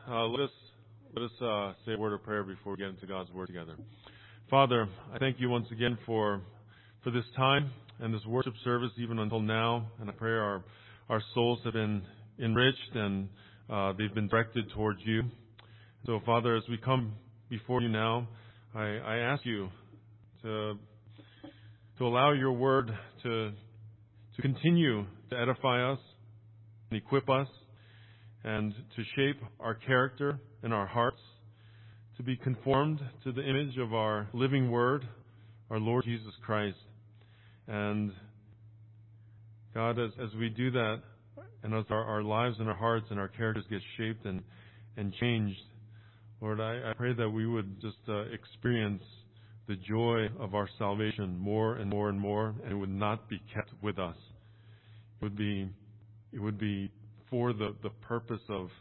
Let us say a word of prayer before we get into God's Word together. Father, I thank you once again for this time and this worship service even until now. And I pray our souls have been enriched and they've been directed towards you. So, Father, as we come before you now, I ask you to allow your Word to continue to edify us and equip us, and to shape our character and our hearts, to be conformed to the image of our living Word, our Lord Jesus Christ. And God, as we do that, and as our lives and our hearts and our characters get shaped and changed, Lord, I pray that we would just experience the joy of our salvation more and more and more, and it would not be kept with us. It would be for the purpose of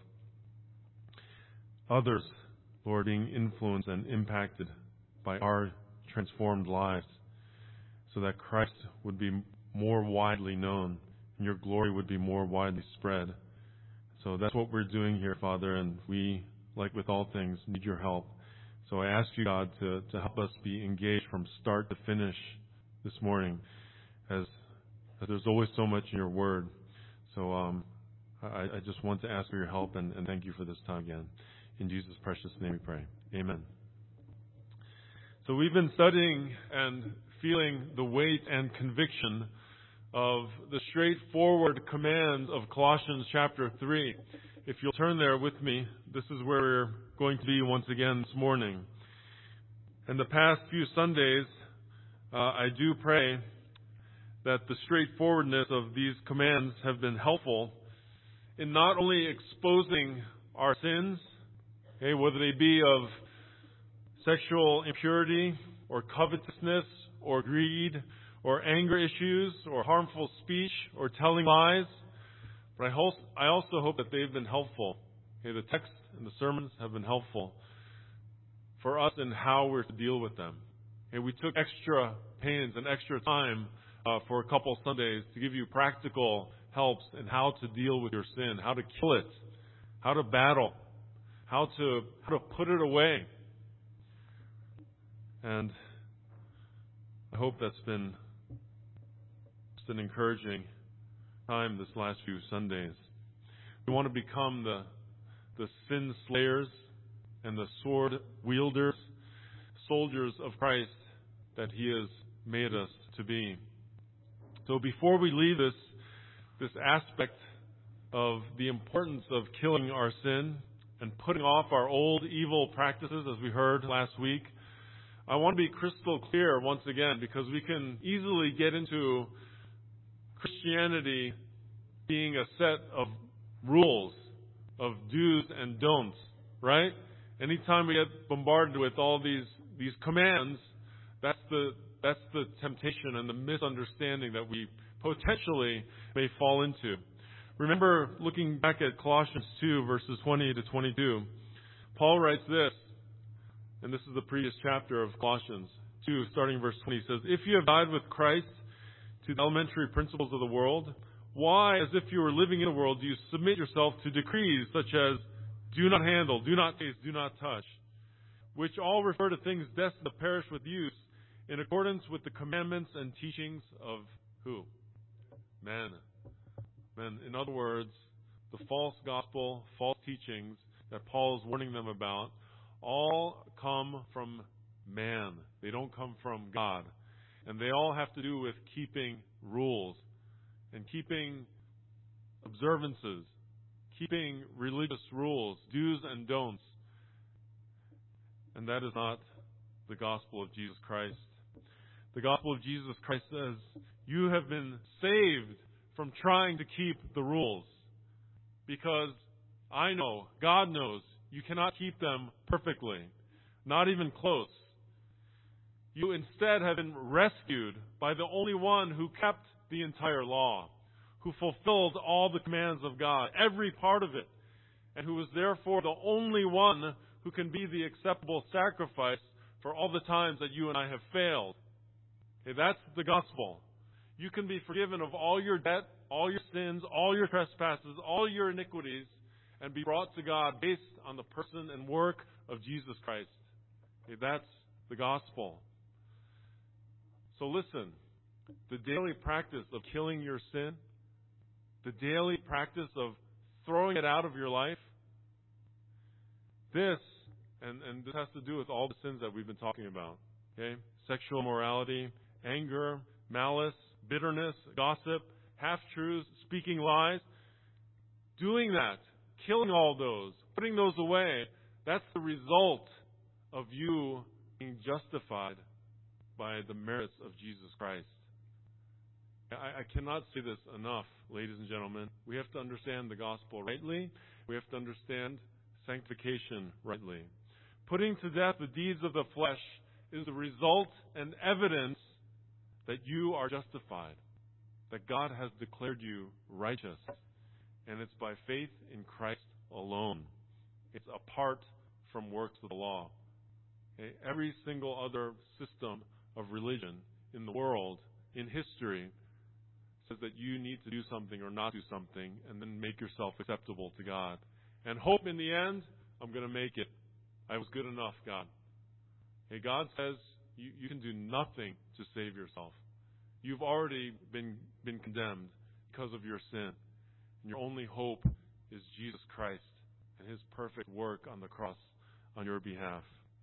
others, Lord, being influenced and impacted by our transformed lives, so that Christ would be more widely known and your glory would be more widely spread. So that's what we're doing here, Father, and we, like with all things, need your help. So I ask you, God, to help us be engaged from start to finish this morning, as there's always so much in your word. So I just want to ask for your help and thank you for this time again. In Jesus' precious name we pray. Amen. So we've been studying and feeling the weight and conviction of the straightforward commands of Colossians chapter 3. If you'll turn there with me, this is where we're going to be once again this morning. In the past few Sundays, I do pray that the straightforwardness of these commands have been helpful in not only exposing our sins, whether they be of sexual impurity or covetousness or greed or anger issues or harmful speech or telling lies, but I also hope that they've been helpful. The text and the sermons have been helpful for us in how we're to deal with them. We took extra pains and extra time for a couple Sundays to give you practical helps in how to deal with your sin, how to kill it, how to battle, how to put it away. And I hope that's been just an encouraging time this last few Sundays. We want to become the sin slayers and the sword wielders, soldiers of Christ that He has made us to be. So before we leave this aspect of the importance of killing our sin and putting off our old evil practices, as we heard last week, I want to be crystal clear once again, because we can easily get into Christianity being a set of rules, of do's and don'ts, right? Anytime we get bombarded with all these commands, that's the temptation and the misunderstanding that we potentially may fall into. Remember, looking back at Colossians 2, verses 20 to 22, Paul writes this, and this is the previous chapter of Colossians 2, starting verse 20. He says, "If you have died with Christ to the elementary principles of the world, why, as if you were living in the world, do you submit yourself to decrees such as do not handle, do not taste, do not touch, which all refer to things destined to perish with use, in accordance with the commandments and teachings of" who? Men. In other words, the false gospel, false teachings that Paul is warning them about, all come from man. They don't come from God. And they all have to do with keeping rules and keeping observances, keeping religious rules, do's and don'ts. And that is not the gospel of Jesus Christ. The gospel of Jesus Christ says, you have been saved from trying to keep the rules, because I know, God knows, you cannot keep them perfectly, not even close. You instead have been rescued by the only one who kept the entire law, who fulfilled all the commands of God, every part of it, and who is therefore the only one who can be the acceptable sacrifice for all the times that you and I have failed. Okay, that's the gospel. You can be forgiven of all your debt, all your sins, all your trespasses, all your iniquities, and be brought to God based on the person and work of Jesus Christ. Okay, that's the gospel. So listen, the daily practice of killing your sin, the daily practice of throwing it out of your life, this, and this has to do with all the sins that we've been talking about. Okay? Sexual immorality, anger, malice, bitterness, gossip, half-truths, speaking lies. Doing that, killing all those, putting those away, that's the result of you being justified by the merits of Jesus Christ. I cannot say this enough, ladies and gentlemen. We have to understand the gospel rightly. We have to understand sanctification rightly. Putting to death the deeds of the flesh is the result and evidence that you are justified, that God has declared you righteous. And it's by faith in Christ alone. It's apart from works of the law. Okay? Every single other system of religion in the world, in history, says that you need to do something or not do something and then make yourself acceptable to God. And hope in the end, I'm going to make it. I was good enough, God. Okay, God says you can do nothing to save yourself. You've already been condemned because of your sin. And your only hope is Jesus Christ and His perfect work on the cross on your behalf.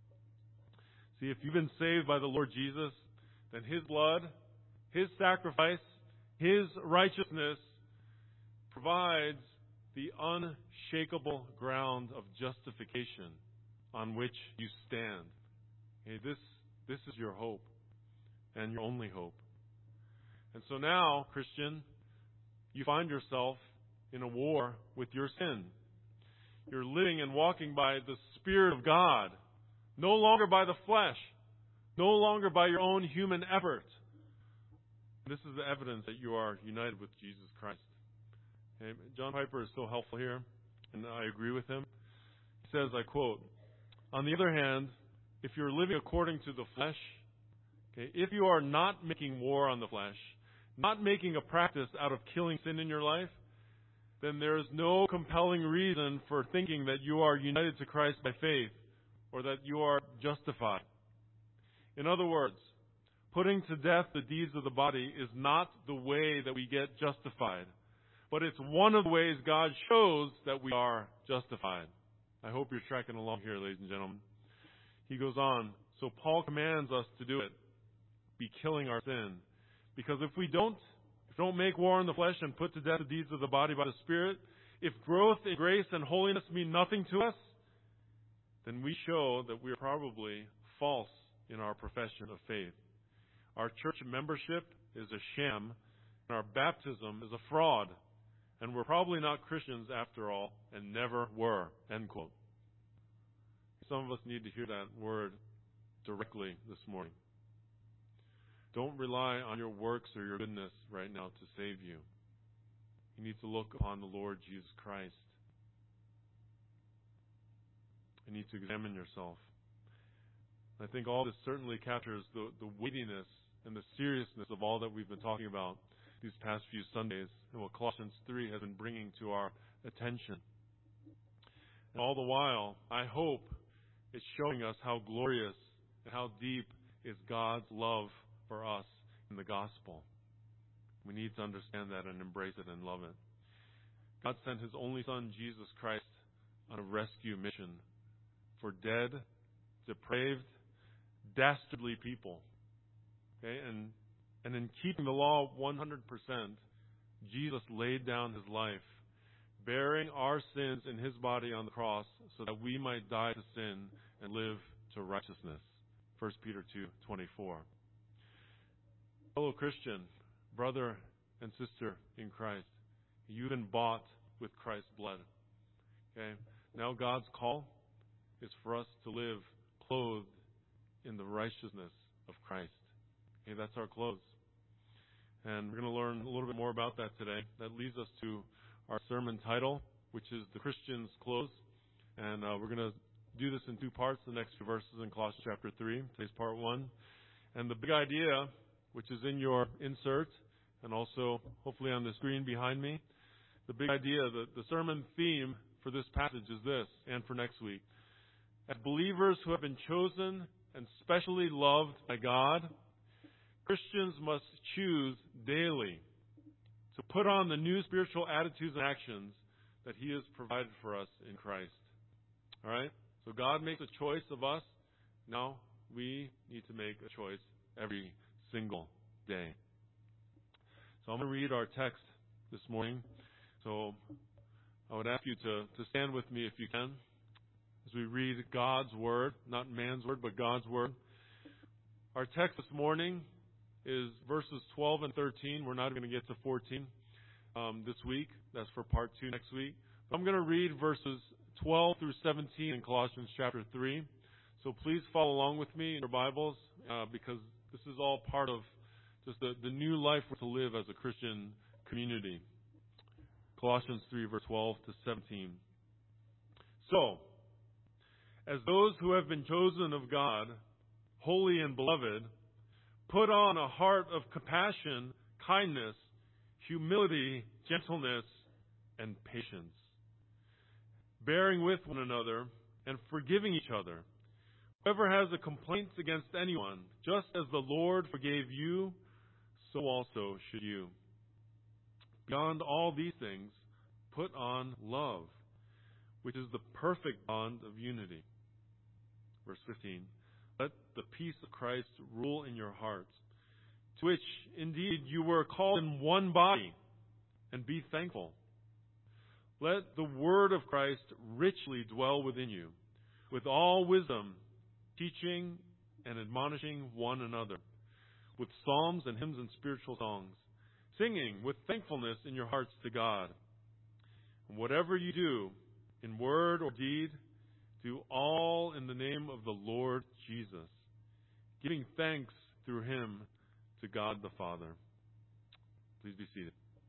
See, if you've been saved by the Lord Jesus, then His blood, His sacrifice, His righteousness provides the unshakable ground of justification on which you stand. Okay, this is your hope and your only hope. And so now, Christian, you find yourself in a war with your sin. You're living and walking by the Spirit of God, no longer by the flesh, no longer by your own human effort. This is the evidence that you are united with Jesus Christ. Okay, John Piper is so helpful here, and I agree with him. He says, I quote, "On the other hand, if you're living according to the flesh, okay, if you are not making war on the flesh, not making a practice out of killing sin in your life, then there is no compelling reason for thinking that you are united to Christ by faith or that you are justified. In other words, putting to death the deeds of the body is not the way that we get justified, but it's one of the ways God shows that we are justified." I hope you're tracking along here, ladies and gentlemen. He goes on, so Paul commands us to do it, be killing our sin. Because if we don't make war on the flesh and put to death the deeds of the body by the Spirit, if growth in grace and holiness mean nothing to us, then we show that we are probably false in our profession of faith. Our church membership is a sham, and our baptism is a fraud, and we're probably not Christians after all, and never were. End quote. Some of us need to hear that word directly this morning. Don't rely on your works or your goodness right now to save you. You need to look upon the Lord Jesus Christ. You need to examine yourself. I think all this certainly captures the weightiness and the seriousness of all that we've been talking about these past few Sundays and what Colossians 3 has been bringing to our attention. And all the while, I hope it's showing us how glorious and how deep is God's love for us in the gospel. We need to understand that and embrace it and love it. God sent His only Son, Jesus Christ, on a rescue mission for dead, depraved, dastardly people. Okay? And in keeping the law 100%, Jesus laid down His life, bearing our sins in His body on the cross so that we might die to sin and live to righteousness. 1 Peter 2:24. Fellow Christian, brother and sister in Christ, you've been bought with Christ's blood. Okay? Now God's call is for us to live clothed in the righteousness of Christ. Okay, that's our clothes. And we're going to learn a little bit more about that today. That leads us to our sermon title, which is The Christian's Clothes. And we're going to do this in two parts, the next few verses in Colossians chapter 3. Today's part 1. And the big idea, which is in your insert and also hopefully on the screen behind me, the big idea, the sermon theme for this passage is this, and for next week. As believers who have been chosen and specially loved by God, Christians must choose daily to put on the new spiritual attitudes and actions that He has provided for us in Christ. All right? So God makes a choice of us. Now we need to make a choice every single day. So I'm going to read our text this morning. So I would ask you to stand with me if you can as we read God's Word, not man's word, but God's Word. Our text this morning is verses 12 and 13. We're not going to get to 14 this week. That's for part 2 next week. I'm going to read verses 12 through 17 in Colossians chapter 3. So please follow along with me in your Bibles because this is all part of just the new life we're to live as a Christian community. Colossians 3, verse 12 to 17. So, as those who have been chosen of God, holy and beloved, put on a heart of compassion, kindness, humility, gentleness, and patience, bearing with one another and forgiving each other. Whoever has a complaint against anyone, just as the Lord forgave you, so also should you. Beyond all these things, put on love, which is the perfect bond of unity. Verse 15. Let the peace of Christ rule in your hearts, to which indeed you were called in one body, and be thankful. Let the word of Christ richly dwell within you, with all wisdom, teaching and admonishing one another, with psalms and hymns and spiritual songs, singing with thankfulness in your hearts to God. And whatever you do, in word or deed, do all in the name of the Lord Jesus, giving thanks through Him to God the Father. Please be seated.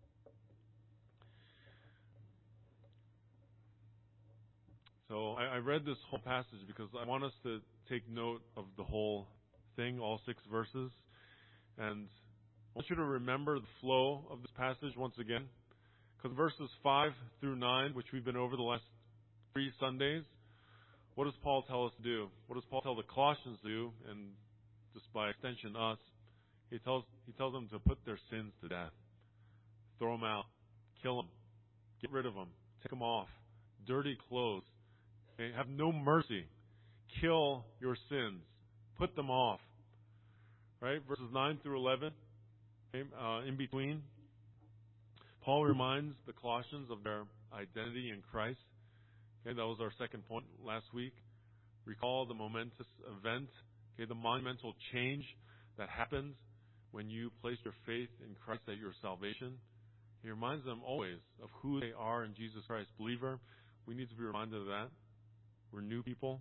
So I read this whole passage because I want us to take note of the whole thing, all 6 verses. And I want you to remember the flow of this passage once again. Because verses 5 through 9, which we've been over the last 3 Sundays, what does Paul tell us to do? What does Paul tell the Colossians to do? And just by extension, us. He tells them to put their sins to death. Throw them out. Kill them. Get rid of them. Take them off. Dirty clothes. Okay? Have no mercy. Kill your sins. Put them off. Right? Verses 9 through 11. Okay? In between, Paul reminds the Colossians of their identity in Christ. Okay, that was our second point last week. Recall the momentous event, okay, the monumental change that happens when you place your faith in Christ at your salvation. He reminds them always of who they are in Jesus Christ. Believer, we need to be reminded of that. We're new people.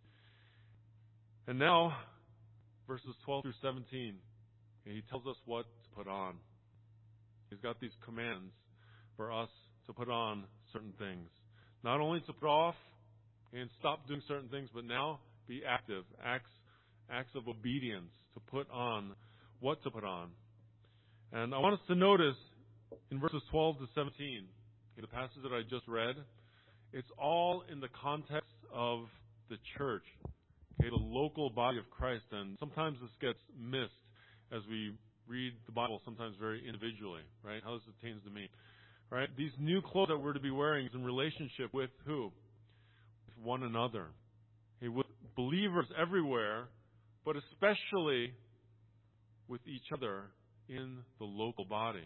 And now, verses 12 through 17, okay, he tells us what to put on. He's got these commands for us to put on certain things. Not only to put off and stop doing certain things, but now be active. Acts of obedience to put on what to put on. And I want us to notice in verses 12 to 17, the passage that I just read, it's all in the context of the church, okay, the local body of Christ. And sometimes this gets missed as we read the Bible, sometimes very individually, right? How this pertains to me. Right? These new clothes that we're to be wearing is in relationship with who? With one another. Okay, with believers everywhere, but especially with each other in the local body,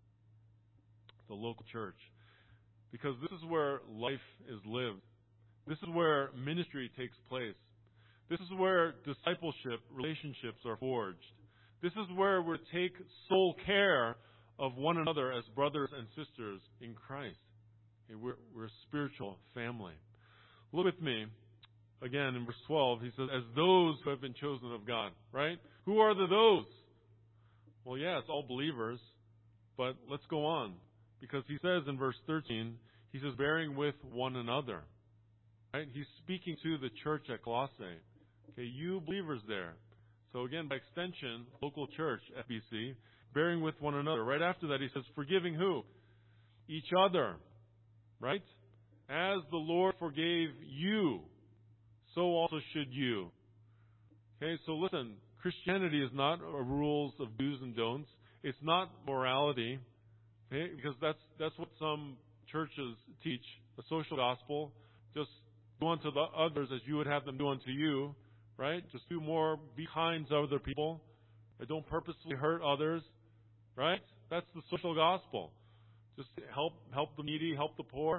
the local church. Because this is where life is lived. This is where ministry takes place. This is where discipleship relationships are forged. This is where we take soul care of one another as brothers and sisters in Christ. Okay, we're a spiritual family. Look with me, again, in verse 12. He says, as those who have been chosen of God, right? Who are the those? Well, yeah, it's all believers, but let's go on. Because he says in verse 13, he says, bearing with one another. Right? He's speaking to the church at Colossae. Okay, you believers there. So again, by extension, local church, FBC, bearing with one another. Right after that, he says, forgiving who? Each other. Right? As the Lord forgave you, so also should you. Okay, so listen, Christianity is not rules of do's and don'ts. It's not morality, okay, because that's what some churches teach, the social gospel. Just do unto the others as you would have them do unto you, right? Just do more, be kind to other people. Don't purposely hurt others, right? That's the social gospel. Just help the needy, help the poor.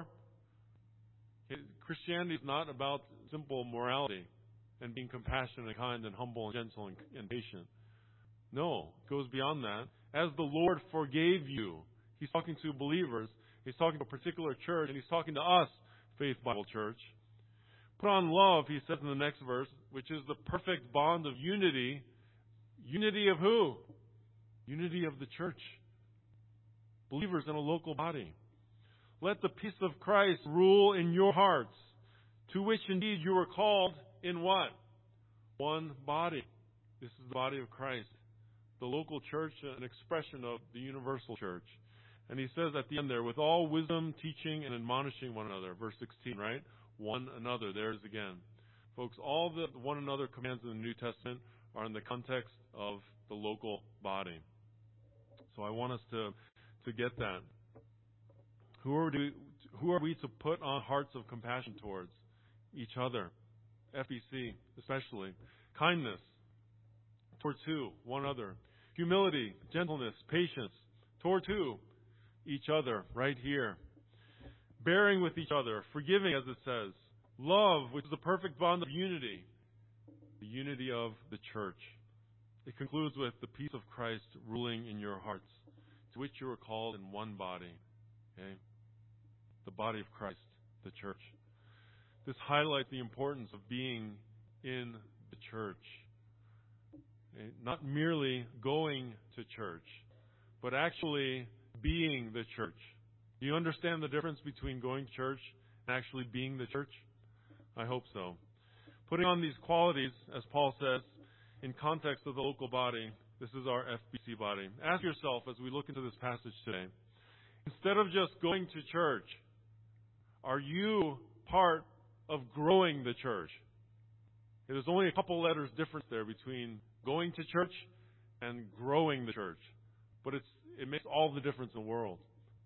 Christianity is not about simple morality and being compassionate and kind and humble and gentle and patient. No, it goes beyond that. As the Lord forgave you, He's talking to believers. He's talking to a particular church, and He's talking to us, Faith Bible Church. Put on love, He says in the next verse, which is the perfect bond of unity. Unity of who? Unity of the church. Believers in a local body. Let the peace of Christ rule in your hearts, to which indeed you were called in what? One body. This is the body of Christ. The local church, an expression of the universal church. And he says at the end there, with all wisdom, teaching, and admonishing one another. Verse 16, right? One another. There's again. Folks, all the one another commands in the New Testament are in the context of the local body. So I want us to get that. Who are we to put on hearts of compassion towards? Each other. FBC, especially. Kindness. Towards who? One another. Humility, gentleness, patience. Towards who? Each other, right here. Bearing with each other, forgiving, as it says. Love, which is the perfect bond of unity. The unity of the church. It concludes with the peace of Christ ruling in your hearts, to which you are called in one body. Okay? The body of Christ, the church. This highlights the importance of being in the church. Okay? Not merely going to church, but actually being the church. Do you understand the difference between going to church and actually being the church? I hope so. Putting on these qualities, as Paul says, in context of the local body, this is our FBC body. Ask yourself as we look into this passage today, instead of just going to church, are you part of growing the church? There's only a couple letters difference there between going to church and growing the church. But it makes all the difference in the world.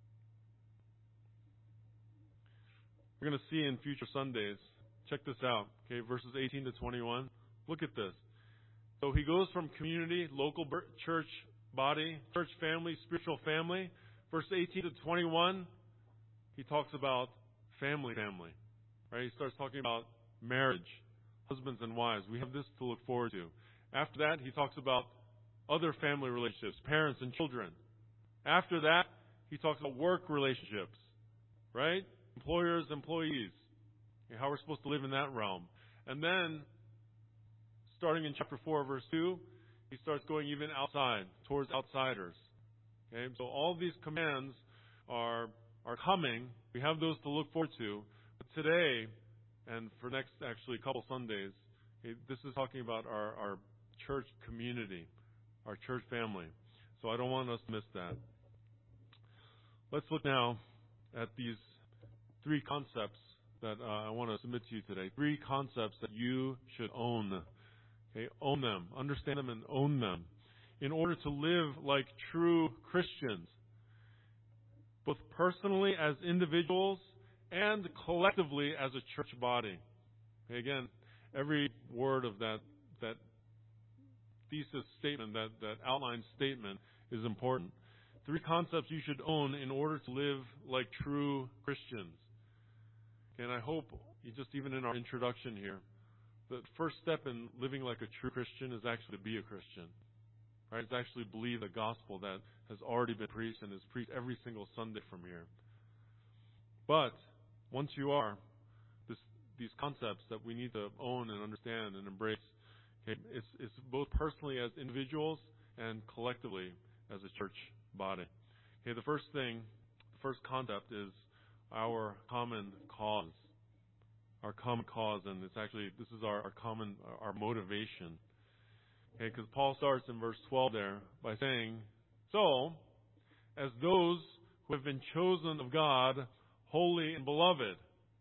We're going to see in future Sundays. Check this out. Okay, verses 18 to 21. Look at this. So he goes from community, local church body, church family, spiritual family. Verse 18 to 21, he talks about family. Right? He starts talking about marriage, husbands and wives. We have this to look forward to. After that, he talks about other family relationships, parents and children. After that, he talks about work relationships, right? Employers, employees, how we're supposed to live in that realm. And then, starting in chapter 4, verse 2, he starts going even outside, towards outsiders. Okay? So all these commands are coming. We have those to look forward to. But today, and for next actually couple Sundays, this is talking about our church community, our church family. So I don't want us to miss that. Let's look now at these three concepts that I want to submit to you today. Three concepts that you should own. Okay, own them, understand them, and own them in order to live like true Christians, both personally as individuals and collectively as a church body. Okay, again, every word of that thesis statement, that outline statement is important. Three concepts you should own in order to live like true Christians. Okay, and I hope, even in our introduction here, the first step in living like a true Christian is actually to be a Christian. Right? It's actually believe the gospel that has already been preached and is preached every single Sunday from here. But once you are, these concepts that we need to own and understand and embrace, okay, it's both personally as individuals and collectively as a church body. Okay, the first concept is our common cause. Our common cause, and this is our motivation. Okay, because Paul starts in verse 12 there by saying, so, as those who have been chosen of God, holy and beloved.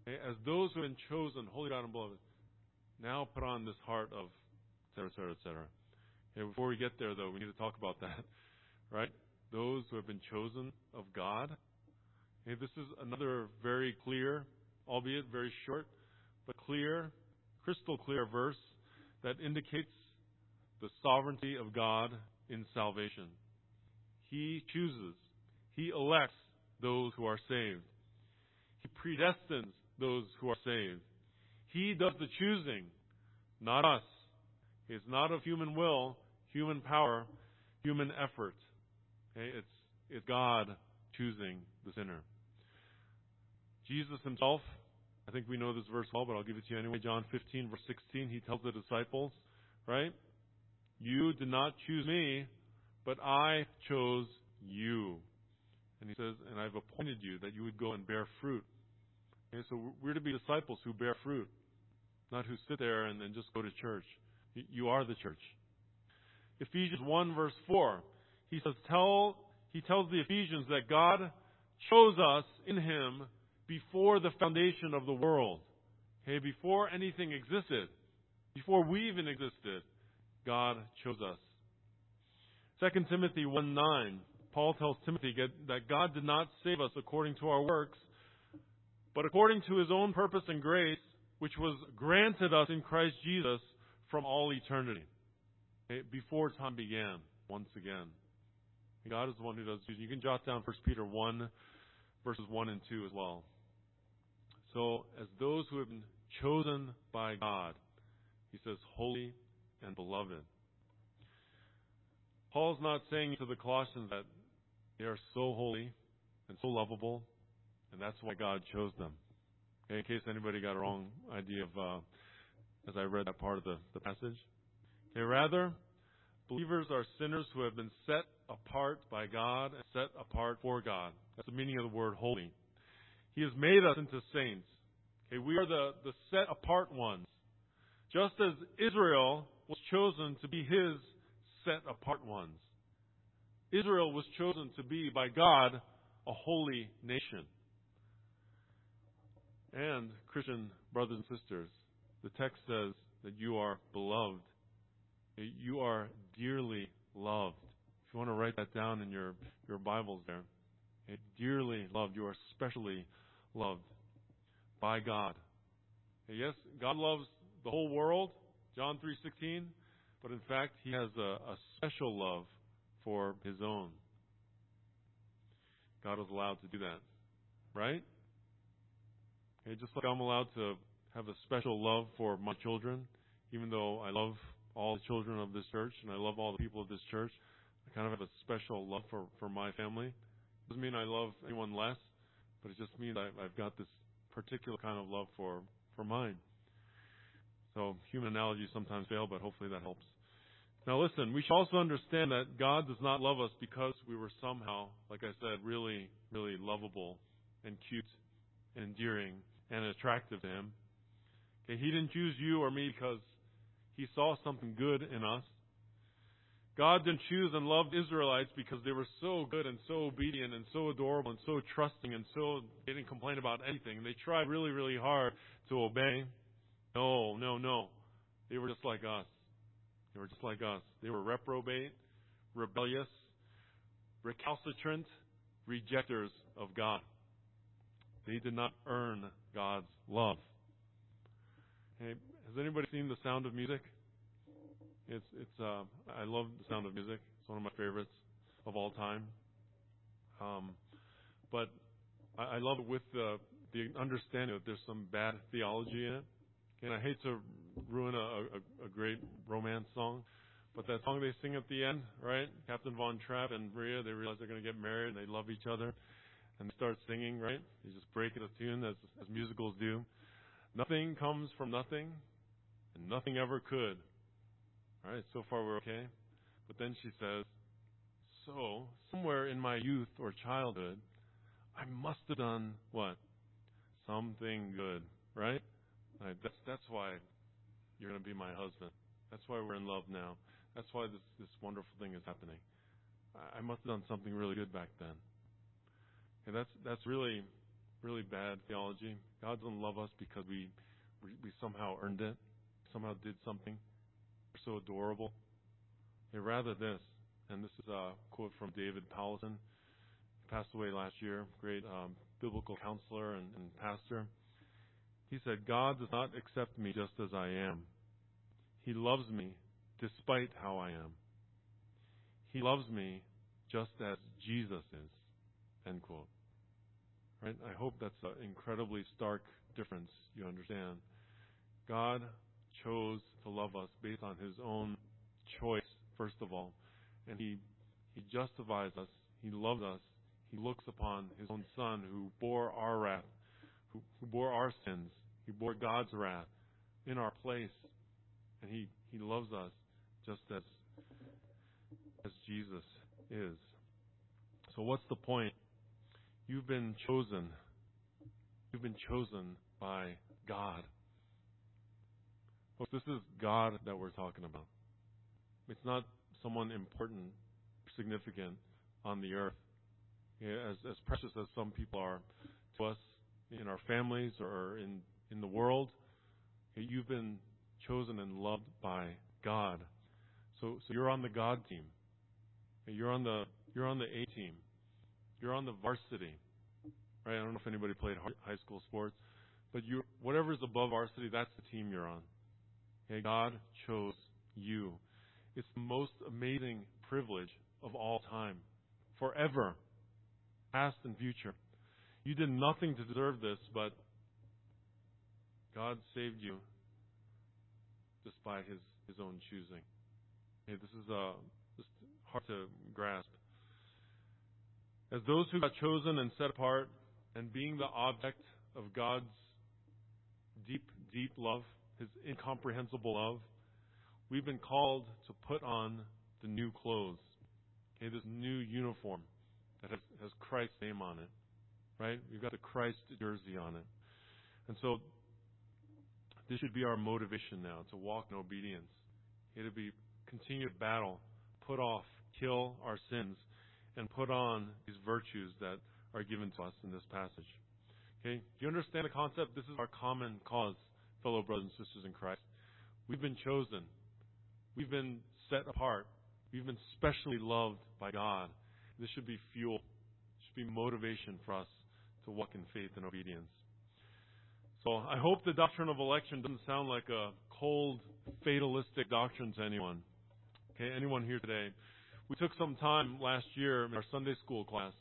Okay? As those who have been chosen, holy God and beloved, now put on this heart of et cetera, et cetera. Okay, before we get there, though, we need to talk about that. Right? Those who have been chosen of God. Okay, this is another very clear, albeit very short, but clear, crystal clear verse that indicates the sovereignty of God in salvation. He chooses. He elects those who are saved. He predestines those who are saved. He does the choosing, not us. It's not of human will, human power, human effort. Okay? It's God choosing the sinner. Jesus himself, I think we know this verse well, but I'll give it to you anyway. John 15, verse 16, he tells the disciples, right? You did not choose me, but I chose you. And he says, and I've appointed you that you would go and bear fruit. Okay, so we're to be disciples who bear fruit, not who sit there and then just go to church. You are the church. Ephesians 1, verse 4, he tells the Ephesians that God chose us in him before the foundation of the world. Okay, before anything existed, before we even existed, God chose us. 2 Timothy 1:9, Paul tells Timothy that God did not save us according to our works, but according to his own purpose and grace, which was granted us in Christ Jesus from all eternity. Okay, before time began, once again. God is the one who does choosing. You can jot down 1 Peter 1, verses 1 and 2 as well. So, as those who have been chosen by God, he says, holy and beloved. Paul's not saying to the Colossians that they are so holy and so lovable, and that's why God chose them. Okay, in case anybody got a wrong idea of, as I read that part of the passage. Okay, rather, believers are sinners who have been set apart by God and set apart for God. That's the meaning of the word holy. He has made us into saints. Okay, we are the set apart ones. Just as Israel was chosen to be his set apart ones. Israel was chosen to be by God a holy nation. And Christian brothers and sisters, the text says that you are beloved. You are dearly loved. If you want to write that down in your Bibles there. Okay, dearly loved. You are specially loved by God. Okay, yes, God loves the whole world, John 3:16, but in fact, he has a special love for his own. God is allowed to do that, right? Okay, just like I'm allowed to have a special love for my children, even though I love all the children of this church and I love all the people of this church, I kind of have a special love for my family. It doesn't mean I love anyone less, but it just means I've got this particular kind of love for mine. So human analogies sometimes fail, but hopefully that helps. Now listen, we should also understand that God does not love us because we were somehow, like I said, really, really lovable and cute and endearing and attractive to him. Okay, he didn't choose you or me because he saw something good in us. God didn't choose and love Israelites because they were so good and so obedient and so adorable and so trusting and so they didn't complain about anything. They tried really, really hard to obey. No. They were just like us. They were just like us. They were reprobate, rebellious, recalcitrant, rejectors of God. They did not earn God's love. Hey, has anybody seen The Sound of Music? I love The Sound of Music. It's one of my favorites of all time. But I love it with the understanding that there's some bad theology in it. And I hate to ruin a great romance song, but that song they sing at the end, right? Captain Von Trapp and Maria, they realize they're going to get married and they love each other. And they start singing, right? They just break it a tune as musicals do. Nothing comes from nothing, and nothing ever could. All right, so far we're okay. But then she says, so, somewhere in my youth or childhood, I must have done what? Something good, right? That's why you're going to be my husband. That's why we're in love now. That's why this wonderful thing is happening. I must have done something really good back then. And that's really really bad theology. God doesn't love us because we somehow earned it, somehow did something. We're so adorable. Rather this, and this is a quote from David Powlison. He passed away last year, great biblical counselor and pastor. He said, God does not accept me just as I am. He loves me despite how I am. He loves me just as Jesus is. End quote. Right? I hope that's an incredibly stark difference you understand. God chose to love us based on His own choice, first of all. And He justifies us. He loves us. He looks upon His own Son who bore our wrath, who bore our sins. He bore God's wrath in our place. And He loves us just as Jesus is. So what's the point? You've been chosen. You've been chosen by God. Folks, this is God that we're talking about. It's not someone important, significant on the earth. As precious as some people are to us in our families or in the world, you've been chosen and loved by God. So you're on the God team. You're on the A team. You're on the varsity. Right? I don't know if anybody played high school sports, but whatever is above varsity, that's the team you're on. Okay? God chose you. It's the most amazing privilege of all time, forever, past and future. You did nothing to deserve this, but God saved you just by His own choosing. Okay, this is just hard to grasp. As those who got chosen and set apart, and being the object of God's deep, deep love, His incomprehensible love, we've been called to put on the new clothes. Okay, this new uniform that has Christ's name on it. Right? We've got the Christ jersey on it. And so this should be our motivation now, to walk in obedience. It'll be continued battle, put off, kill our sins, and put on these virtues that are given to us in this passage. Okay? Do you understand the concept? This is our common cause, fellow brothers and sisters in Christ. We've been chosen. We've been set apart. We've been specially loved by God. This should be fuel. It should be motivation for us to walk in faith and obedience. So I hope the doctrine of election doesn't sound like a cold, fatalistic doctrine to anyone. Okay, anyone here today? We took some time last year in our Sunday school class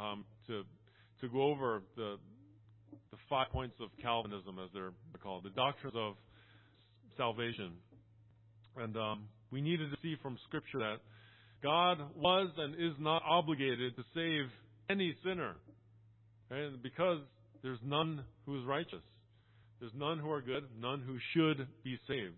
to go over the 5 points of Calvinism, as they're called, the doctrines of salvation. And we needed to see from Scripture that God was and is not obligated to save any sinner. Right? Because there's none who is righteous. There's none who are good, none who should be saved.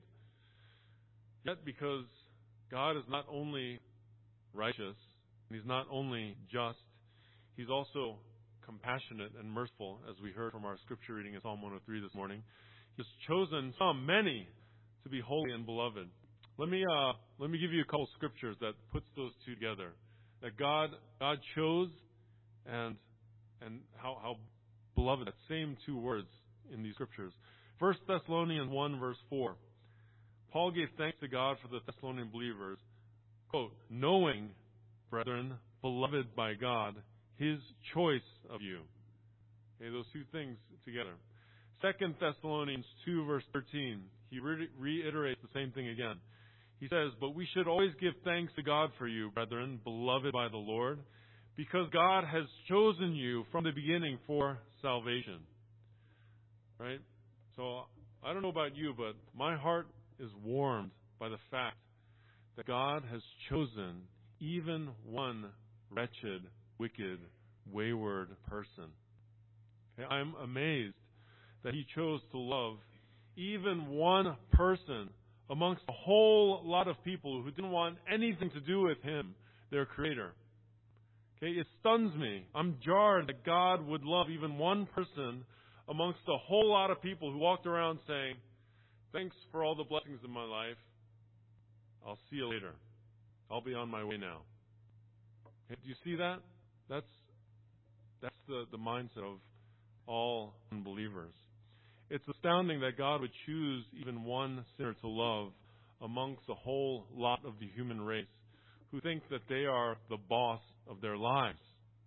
Yet because God is not only righteous, and He's not only just, He's also compassionate and merciful, as we heard from our scripture reading in Psalm 103 this morning. He's chosen many, to be holy and beloved. Let me give you a couple scriptures that puts those two together. That God chose and how beloved, that same two words in these scriptures. 1 Thessalonians 1 verse 4. Paul gave thanks to God for the Thessalonian believers, quote, knowing, brethren, beloved by God, His choice of you. Okay, those two things together. 2 Thessalonians 2 verse 13. He reiterates the same thing again. He says, but we should always give thanks to God for you, brethren, beloved by the Lord, because God has chosen you from the beginning for salvation. Right? So, I don't know about you, but my heart is warmed by the fact that God has chosen even one wretched, wicked, wayward person. Okay? I'm amazed that He chose to love even one person amongst a whole lot of people who didn't want anything to do with Him, their Creator. Okay, it stuns me. I'm jarred that God would love even one person amongst a whole lot of people who walked around saying, thanks for all the blessings in my life. I'll see you later. I'll be on my way now. Okay, do you see that? That's the mindset of all unbelievers. It's astounding that God would choose even one sinner to love amongst a whole lot of the human race who think that they are the boss of their lives.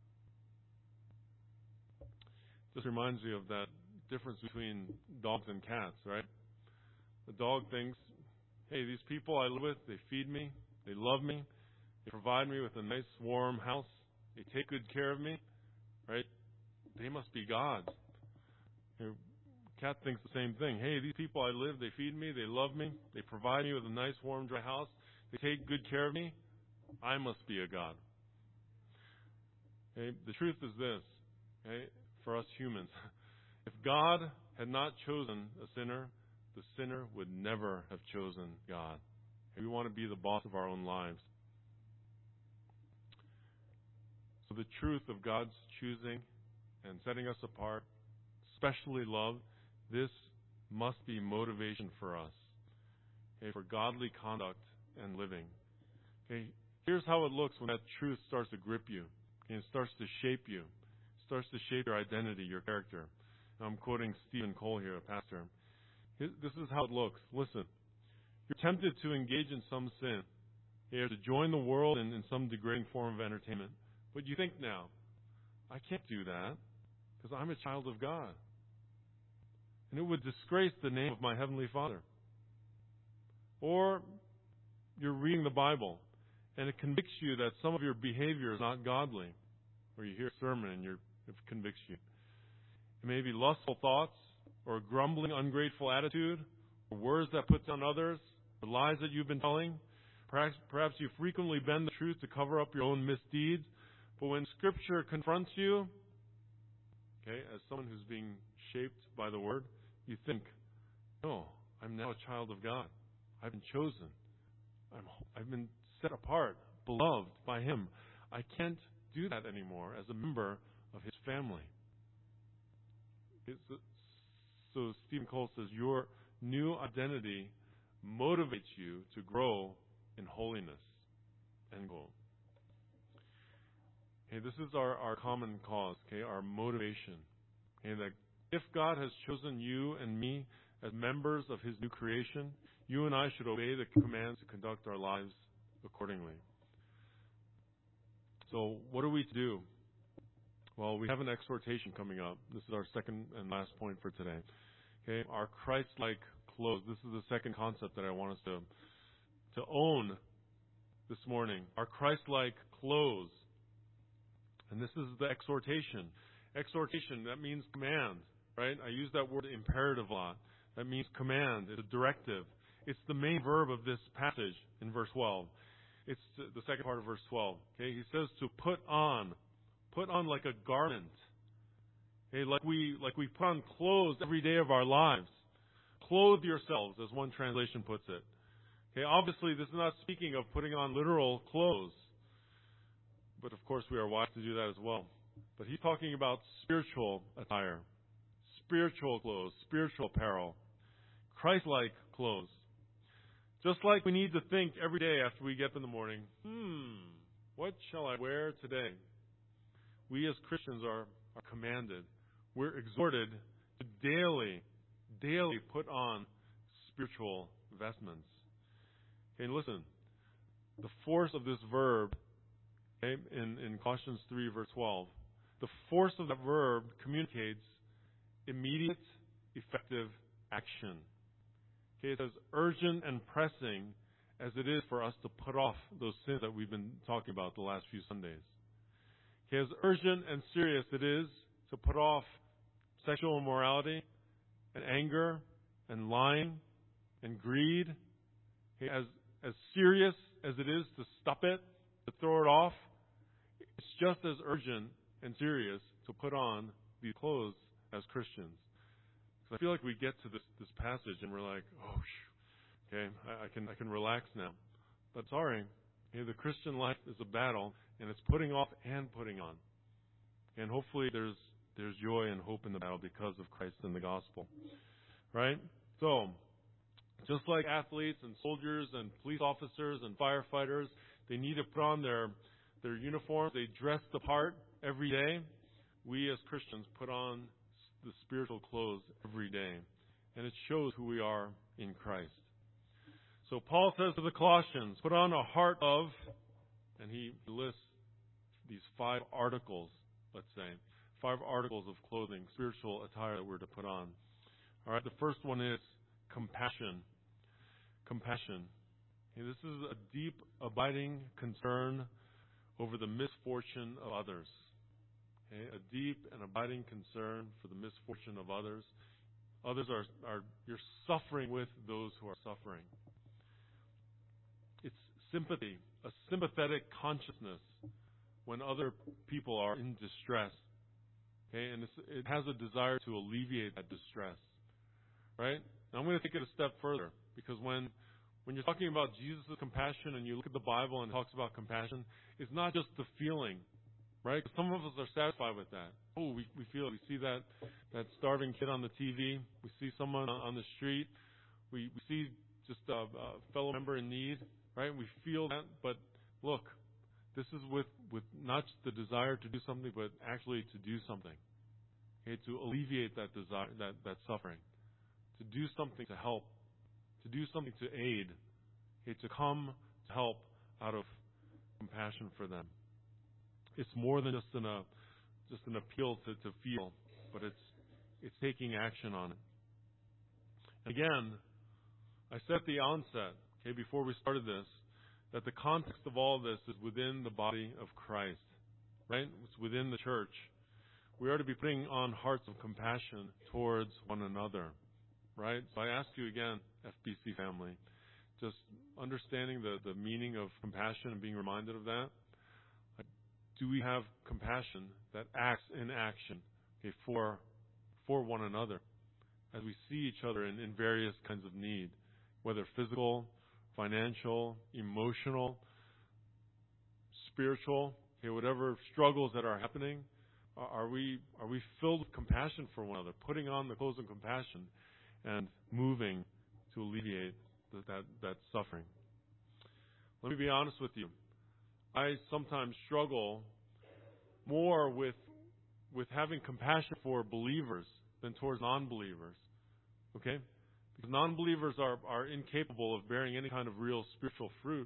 This reminds me of that difference between dogs and cats, right? The dog thinks, hey, these people I live with, they feed me, they love me, they provide me with a nice warm house, they take good care of me, right? They must be gods. The cat thinks the same thing. Hey, these people I live, they feed me, they love me, they provide me with a nice warm dry house, they take good care of me, I must be a god. Okay? The truth is this, okay, for us humans. If God had not chosen a sinner, the sinner would never have chosen God. We want to be the boss of our own lives. So the truth of God's choosing and setting us apart, specially love, this must be motivation for us, okay, for godly conduct and living. Okay, here's how it looks when that truth starts to grip you, okay, it starts to shape you, starts to shape your identity, your character. I'm quoting Stephen Cole here, a pastor. This is how it looks. Listen, you're tempted to engage in some sin, or to join the world in some degrading form of entertainment. But you think now, I can't do that because I'm a child of God. And it would disgrace the name of my Heavenly Father. Or you're reading the Bible and it convicts you that some of your behavior is not godly. Or you hear a sermon and it convicts you. It may be lustful thoughts, or a grumbling, ungrateful attitude, or words that put down others, or lies that you've been telling. Perhaps you frequently bend the truth to cover up your own misdeeds. But when Scripture confronts you, okay, as someone who's being shaped by the Word, you think, no, I'm now a child of God. I've been chosen. I've been set apart, beloved by Him. I can't do that anymore as a member of His family. So Stephen Cole says, your new identity motivates you to grow in holiness. End quote. Okay, this is our common cause, okay, our motivation. Okay, that if God has chosen you and me as members of His new creation, you and I should obey the commands to conduct our lives accordingly. So what are we to do? Well, we have an exhortation coming up. This is our second and last point for today. Okay, our Christ-like clothes. This is the second concept that I want us to own this morning. Our Christ-like clothes. And this is the exhortation. Exhortation, that means command, right? I use that word imperative a lot. That means command. It's a directive. It's the main verb of this passage in verse 12. It's the second part of verse 12. Okay, he says to put on. Put on like a garment. Okay, like we put on clothes every day of our lives. Clothe yourselves, as one translation puts it. Okay, obviously this is not speaking of putting on literal clothes. But of course we are wise to do that as well. But he's talking about spiritual attire. Spiritual clothes, spiritual apparel. Christ-like clothes. Just like we need to think every day after we get up in the morning, what shall I wear today? We as Christians are commanded, we're exhorted to daily put on spiritual vestments. Okay, listen, the force of this verb, okay, in Colossians 3 verse 12, the force of that verb communicates immediate, effective action. Okay, it's as urgent and pressing as it is for us to put off those sins that we've been talking about the last few Sundays. Okay, as urgent and serious it is to put off sexual immorality and anger and lying and greed. Okay, as serious as it is to stop it, to throw it off, it's just as urgent and serious to put on these clothes as Christians. So I feel like we get to this passage and we're like, okay, I can relax now. But sorry, okay, the Christian life is a battle, and it's putting off and putting on. And hopefully there's joy and hope in the battle because of Christ and the gospel. Right? So, just like athletes and soldiers and police officers and firefighters, they need to put on their uniforms. They dress the part every day. We as Christians put on the spiritual clothes every day. And it shows who we are in Christ. So Paul says to the Colossians, put on a heart of, and he lists these 5 articles, let's say, 5 articles of clothing, spiritual attire that we're to put on. All right, the first one is compassion. Compassion. Okay, this is a deep, abiding concern over the misfortune of others. Okay, a deep and abiding concern for the misfortune of others. Others are you're suffering with those who are suffering. It's sympathy, a sympathetic consciousness when other people are in distress. Okay, and it has a desire to alleviate that distress. Right? Now I'm going to take it a step further, because when you're talking about Jesus' compassion and you look at the Bible and it talks about compassion, it's not just the feeling, right? Some of us are satisfied with that. Oh, we feel it. We see that starving kid on the TV. We see someone on the street. We see just a fellow member in need, right? We feel that. But look, this is with not just the desire to do something, but actually to do something. Okay, to alleviate that desire, that suffering. To do something to help. To do something to aid. Okay, to come to help out of compassion for them. It's more than just an appeal to feel, but it's taking action on it. And again, I said at the onset, okay, before we started this, that the context of all this is within the body of Christ, right? It's within the church. We are to be putting on hearts of compassion towards one another, right? So I ask you again, FBC family, just understanding the meaning of compassion and being reminded of that. Do we have compassion that acts in action, okay, for one another as we see each other in various kinds of need, whether physical, financial, emotional, spiritual, okay, whatever struggles that are happening, are we filled with compassion for one another, putting on the clothes of compassion and moving to alleviate that suffering? Let me be honest with you. I sometimes struggle more with having compassion for believers than towards non-believers. Okay? Because non-believers are incapable of bearing any kind of real spiritual fruit.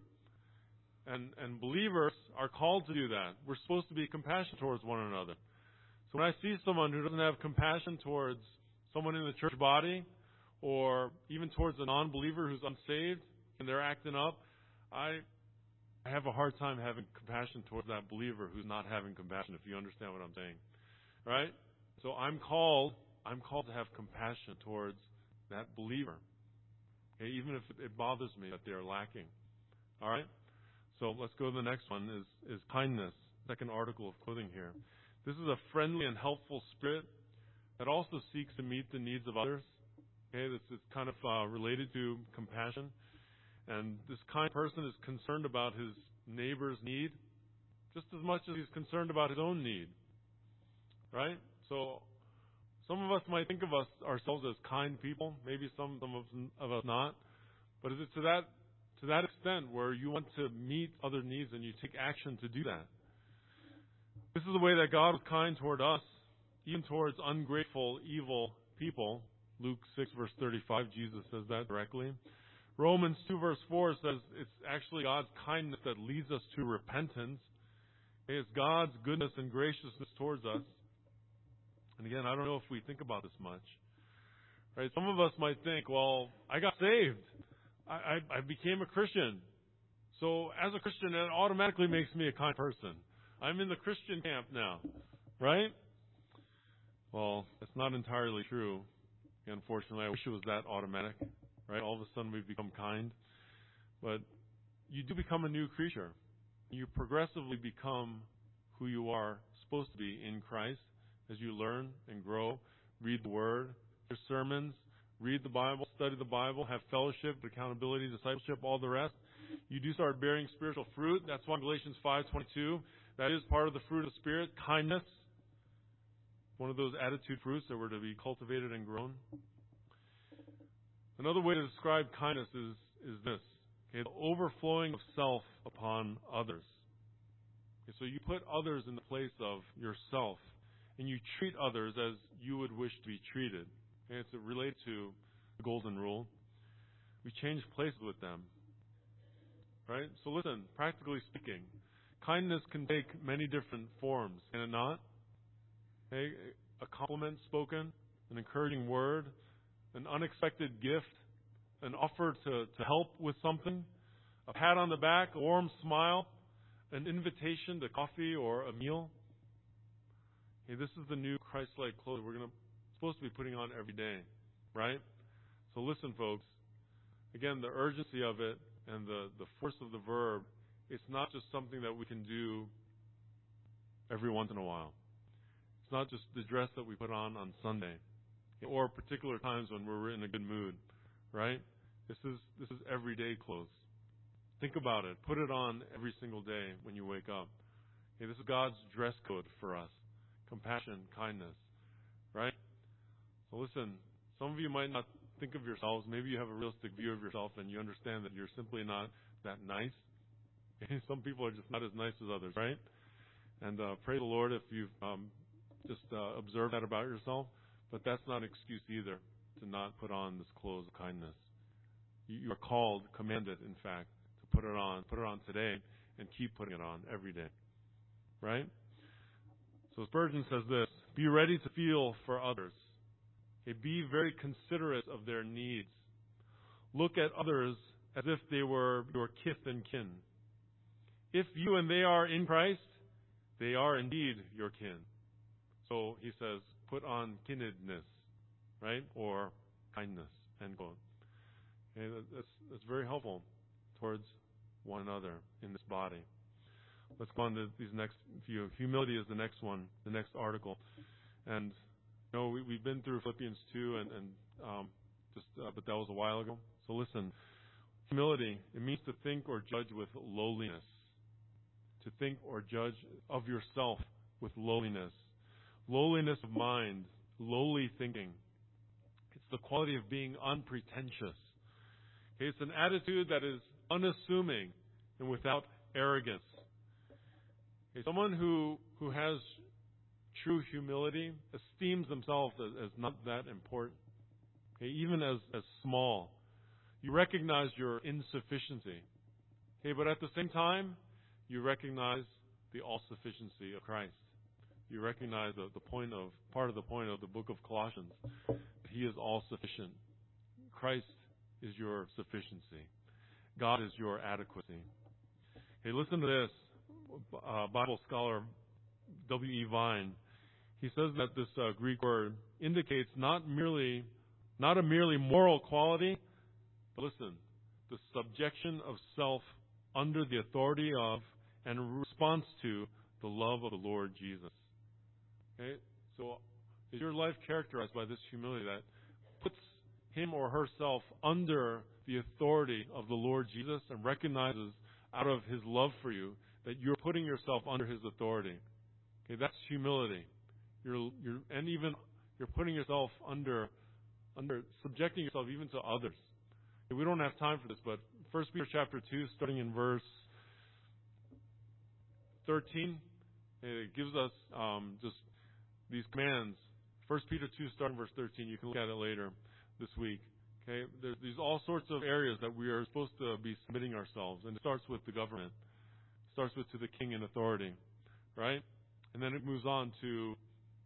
And believers are called to do that. We're supposed to be compassionate towards one another. So when I see someone who doesn't have compassion towards someone in the church body, or even towards a non-believer who's unsaved and they're acting up, I have a hard time having compassion towards that believer who's not having compassion, if you understand what I'm saying. Right? So I'm called to have compassion towards that believer. Okay? Even if it bothers me that they're lacking. All right? So let's go to the next one, is kindness. Second article of clothing here. This is a friendly and helpful spirit that also seeks to meet the needs of others. Okay, this is kind of related to compassion. And this kind person is concerned about his neighbor's need just as much as he's concerned about his own need. Right? So some of us might think of ourselves as kind people, maybe some of us not. But is it to that extent where you want to meet other needs and you take action to do that? This is the way that God was kind toward us, even towards ungrateful, evil people. Luke 6, verse 35, Jesus says that directly. Romans 2, verse 4 says it's actually God's kindness that leads us to repentance. It's God's goodness and graciousness towards us. And again, I don't know if we think about this much. Right? Some of us might think, well, I got saved. I became a Christian. So as a Christian, that automatically makes me a kind person. I'm in the Christian camp now. Right? Well, that's not entirely true. Unfortunately, I wish it was that automatic. Right? All of a sudden we've become kind. But you do become a new creature. You progressively become who you are supposed to be in Christ as you learn and grow, read the Word, hear sermons, read the Bible, study the Bible, have fellowship, accountability, discipleship, all the rest. You do start bearing spiritual fruit. That's why Galatians 5:22, that is part of the fruit of the Spirit, kindness. One of those attitude fruits that were to be cultivated and grown. Another way to describe kindness is this. Okay, the overflowing of self upon others. Okay, so you put others in the place of yourself. and you treat others as you would wish to be treated. And it's related to the golden rule. We change places with them. Right? So listen, practically speaking, kindness can take many different forms, can it not? Okay? A compliment spoken, an encouraging word, an unexpected gift, an offer to help with something, a pat on the back, a warm smile, an invitation to coffee or a meal. Hey, this is the new Christ-like clothes we're supposed to be putting on every day, right? So listen, folks. Again, the urgency of it and the force of the verb, it's not just something that we can do every once in a while. It's not just the dress that we put on Sunday or particular times when we're in a good mood, right? This is everyday clothes. Think about it. Put it on every single day when you wake up. Okay, this is God's dress code for us. Compassion, kindness, right? So listen, some of you might not think of yourselves. Maybe you have a realistic view of yourself and you understand that you're simply not that nice. Some people are just not as nice as others, right? And pray the Lord if you've just observed that about yourself. But that's not an excuse either to not put on this clothes of kindness. You are called, commanded, in fact, to put it on today, and keep putting it on every day. Right? So Spurgeon says this, be ready to feel for others. Okay, be very considerate of their needs. Look at others as if they were your kith and kin. If you and they are in Christ, they are indeed your kin. So he says, put on kinedness, right? Or kindness, end quote. Okay, that's very helpful towards one another in this body. Let's go on to these next few. Humility is the next one, the next article. And we've been through Philippians 2, but that was a while ago. So listen, humility, it means to think or judge with lowliness. To think or judge of yourself with lowliness. Lowliness of mind, lowly thinking. It's the quality of being unpretentious. Okay, it's an attitude that is unassuming and without arrogance. Okay, someone who has true humility esteems themselves as not that important, okay, even as small. You recognize your insufficiency, okay, but at the same time, you recognize the all-sufficiency of Christ. You recognize part of the point of the book of Colossians, that He is all-sufficient. Christ is your sufficiency. God is your adequacy. Hey, listen to this. Bible scholar W.E. Vine, he says that this Greek word indicates not a merely moral quality, but listen, the subjection of self under the authority of and response to the love of the Lord Jesus. Okay? So is your life characterized by this humility that puts him or herself under the authority of the Lord Jesus and recognizes out of His love for you that you're putting yourself under His authority? Okay, that's humility. You're putting yourself under subjecting yourself even to others. Okay, we don't have time for this, but 1 Peter chapter 2, starting in verse 13, it gives us just these commands. 1 Peter 2, starting verse 13. You can look at it later this week. Okay, there's these all sorts of areas that we are supposed to be submitting ourselves, and it starts with the government. It starts with to the king in authority, right? And then it moves on to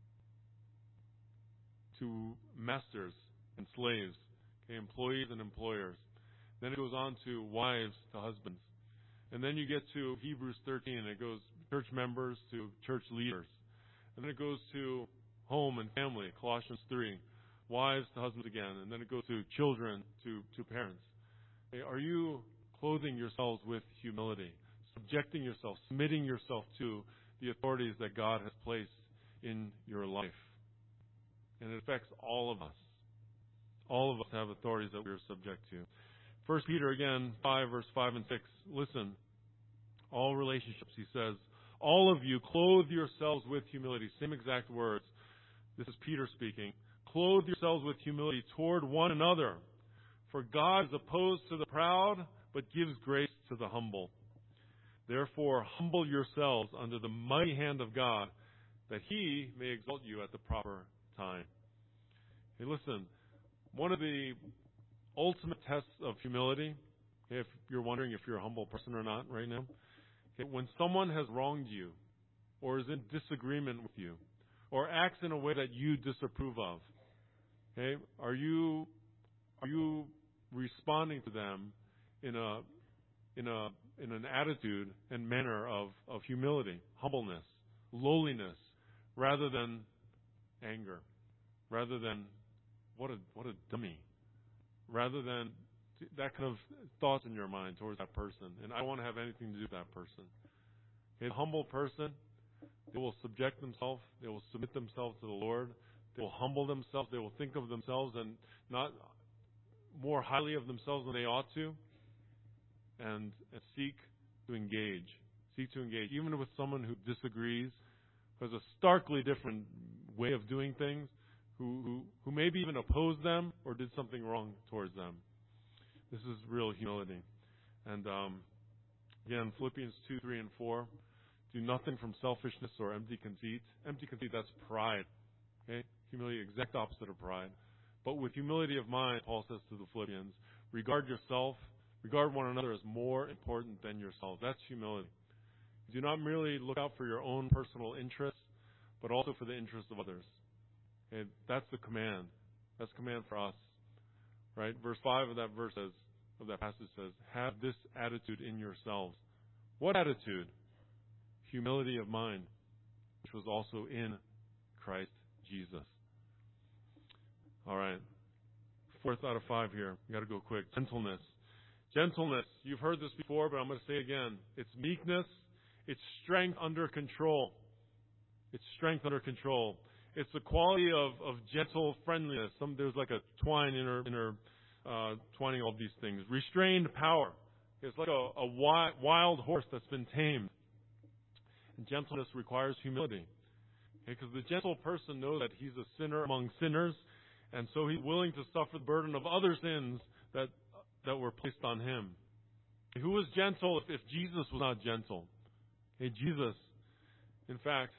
masters and slaves, okay, employees and employers. Then it goes on to wives to husbands. And then you get to Hebrews 13, and it goes church members to church leaders. And then it goes to home and family, Colossians 3. Wives to husbands again. And then it goes to children to parents. Okay, are you clothing yourselves with humility, subjecting yourself, submitting yourself to the authorities that God has placed in your life? And it affects all of us. All of us have authorities that we are subject to. 1 Peter, again, 5, verse 5 and 6. Listen, all relationships, he says, all of you clothe yourselves with humility. Same exact words. This is Peter speaking. Clothe yourselves with humility toward one another. For God is opposed to the proud, but gives grace to the humble. Therefore, humble yourselves under the mighty hand of God, that He may exalt you at the proper time. Hey, listen, one of the ultimate tests of humility, if you're wondering if you're a humble person or not right now, when someone has wronged you, or is in disagreement with you, or acts in a way that you disapprove of, okay, are you responding to them in an attitude and manner of humility, humbleness, lowliness, rather than anger, rather than what a dummy, rather than that kind of thoughts in your mind towards that person, and I don't want to have anything to do with that person. A humble person, they will subject themselves, they will submit themselves to the Lord, they will humble themselves, they will think of themselves and not more highly of themselves than they ought to, and seek to engage, even with someone who disagrees, who has a starkly different way of doing things, who maybe even opposed them or did something wrong towards them. This is real humility. And again, Philippians 2, 3, and 4. Do nothing from selfishness or empty conceit. Empty conceit, that's pride. Okay? Humility, exact opposite of pride. But with humility of mind, Paul says to the Philippians, regard one another as more important than yourselves. That's humility. Do not merely look out for your own personal interests, but also for the interests of others. Okay? That's the command. That's the command for us. Right? Verse 5 of that passage says, have this attitude in yourselves. What attitude? Humility of mind, which was also in Christ Jesus. All right. 4th out of 5 here. We got to go quick. Gentleness. Gentleness. You've heard this before, but I'm going to say it again. It's meekness. It's strength under control. It's strength under control. It's the quality of gentle friendliness. There's like a twine twining all these things. Restrained power. It's like a wild horse that's been tamed. And gentleness requires humility. Because the gentle person knows that he's a sinner among sinners, and so he's willing to suffer the burden of other sins that were placed on him. Who was gentle if Jesus was not gentle? Jesus, in fact,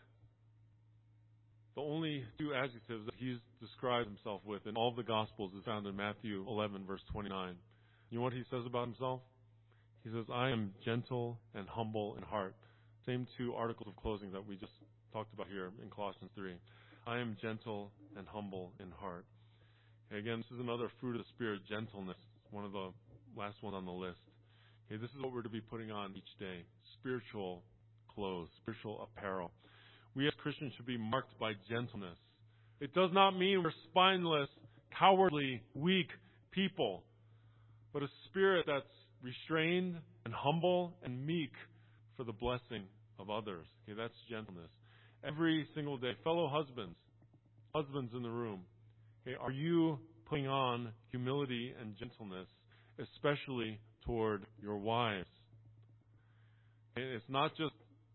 the only two adjectives that he's described himself with in all the Gospels is found in Matthew 11, verse 29. You know what he says about himself? He says, I am gentle and humble in heart. Same two articles of closing that we just talked about here in Colossians 3. I am gentle and humble in heart. Okay, again, this is another fruit of the Spirit, gentleness. One of the last ones on the list. Okay, this is what we're to be putting on each day. Spiritual clothes, spiritual apparel. We as Christians should be marked by gentleness. It does not mean we're spineless, cowardly, weak people, but a spirit that's restrained and humble and meek for the blessing of others. Okay, that's gentleness. Every single day, fellow husbands in the room, okay, are you putting on humility and gentleness, especially toward your wives? Okay, it's not just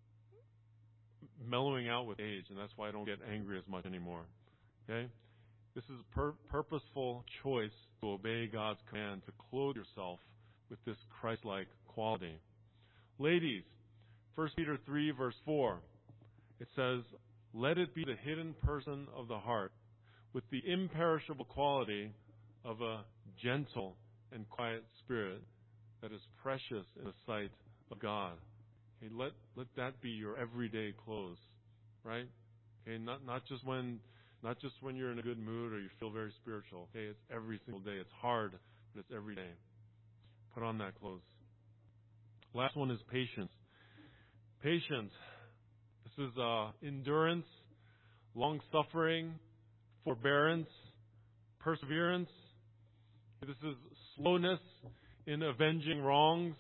mellowing out with age, and that's why I don't get angry as much anymore. Okay? This is a purposeful choice to obey God's command to clothe yourself with this Christ-like quality. Ladies, 1 Peter 3, verse 4, it says, let it be the hidden person of the heart with the imperishable quality of a gentle and quiet spirit that is precious in the sight of God. Okay, let that be your everyday clothes, right? Okay, not just when you're in a good mood or you feel very spiritual. Okay, it's every single day. It's hard, but it's every day. Put on that clothes. Last one is patience. Patience. This is endurance, long-suffering, forbearance, perseverance. This is slowness in avenging wrongs.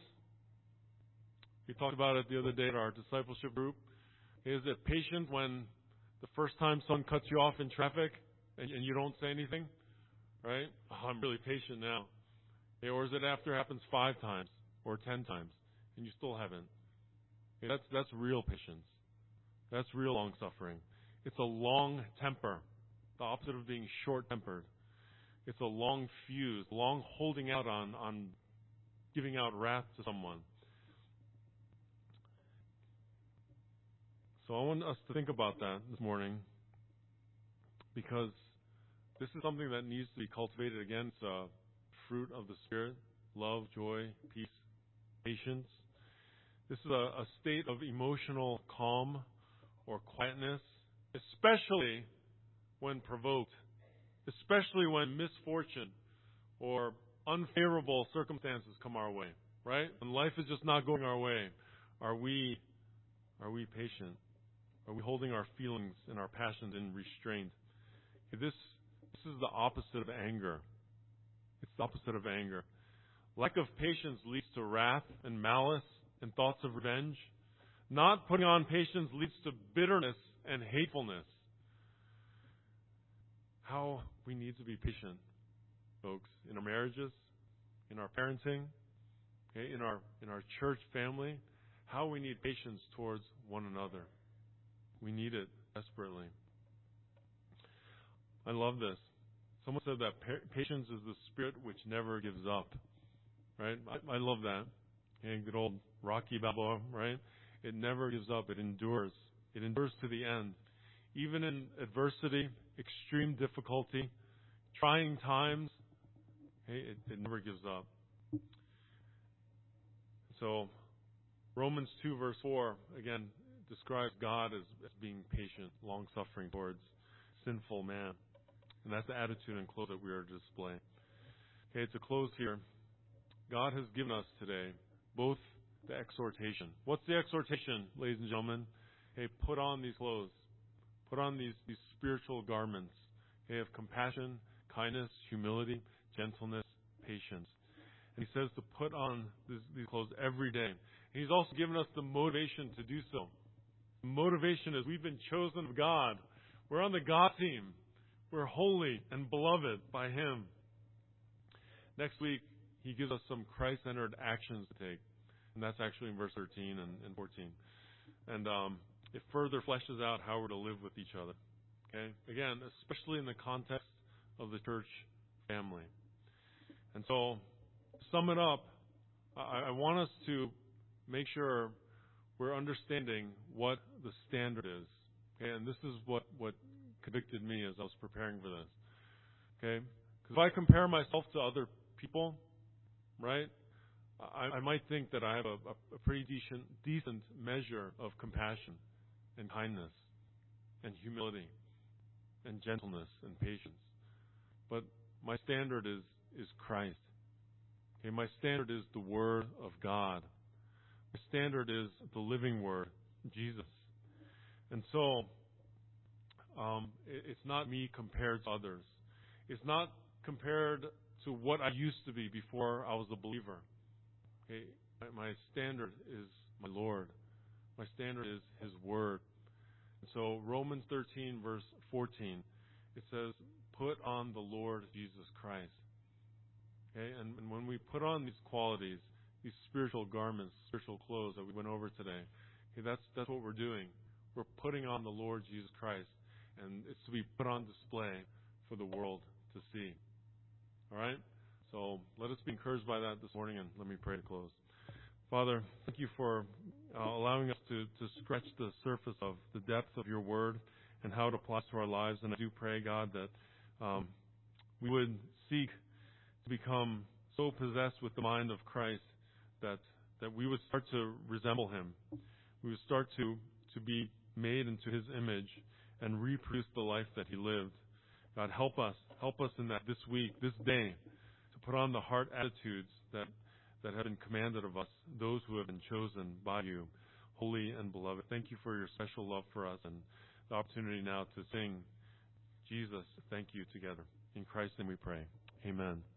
We talked about it the other day at our discipleship group. Is it patient when the first time someone cuts you off in traffic and you don't say anything? Right? Oh, I'm really patient now. Or is it after it happens 5 times or 10 times and you still haven't? That's real patience. That's real long-suffering. It's a long temper, the opposite of being short-tempered. It's a long fuse, long holding out on giving out wrath to someone. So I want us to think about that this morning, because this is something that needs to be cultivated. Again, it's a fruit of the Spirit: love, joy, peace, patience. This is a state of emotional calm or quietness, especially when provoked, especially when misfortune or unfavorable circumstances come our way, right? When life is just not going our way, are we patient? Are we holding our feelings and our passions in restraint? This is the opposite of anger. It's the opposite of anger. Lack of patience leads to wrath and malice and thoughts of revenge. Not putting on patience leads to bitterness and hatefulness. How we need to be patient, folks, in our marriages, in our parenting, okay, in our church family. How we need patience towards one another. We need it desperately. I love this. Someone said that patience is the spirit which never gives up. Right? I love that. Okay, good old Rocky Balboa, right? It never gives up. It endures. It endures to the end. Even in adversity, extreme difficulty, trying times, okay, it never gives up. So, Romans 2 verse 4, again, describes God as being patient, long-suffering towards sinful man. And that's the attitude and close that we are to display. Okay, to close here, God has given us today both the exhortation. What's the exhortation, ladies and gentlemen? Okay, put on these clothes. Put on these spiritual garments. Okay, of compassion, kindness, humility, gentleness, patience. And he says to put on these clothes every day. And he's also given us the motivation to do so. The motivation is we've been chosen of God. We're on the God team. We're holy and beloved by Him. Next week, He gives us some Christ-centered actions to take. And that's actually in verse 13 and 14. And it further fleshes out how we're to live with each other. Okay? Again, especially in the context of the church family. And so, to sum it up, I want us to make sure we're understanding what the standard is. Okay? And this is what convicted me as I was preparing for this. Okay? Because if I compare myself to other people, right, I might think that I have a pretty decent measure of compassion and kindness and humility and gentleness and patience. But my standard is Christ. Okay, my standard is the Word of God. My standard is the living Word, Jesus. And so, it's not me compared to others. It's not compared to what I used to be before I was a believer. Okay, my standard is my Lord. My standard is His Word. And so Romans 13, verse 14, it says, put on the Lord Jesus Christ. Okay, and when we put on these qualities, these spiritual garments, spiritual clothes that we went over today, okay, that's what we're doing. We're putting on the Lord Jesus Christ. And it's to be put on display for the world to see. All right? So let us be encouraged by that this morning, and let me pray to close. Father, thank you for allowing us to scratch the surface of the depth of your word and how it applies to our lives. And I do pray, God, that we would seek to become so possessed with the mind of Christ that we would start to resemble Him. We would start to be made into His image and reproduce the life that He lived. God, help us in that this week, this day, to put on the heart attitudes that have been commanded of us, those who have been chosen by you, holy and beloved. Thank you for your special love for us and the opportunity now to sing Jesus, thank you together. In Christ's name we pray. Amen.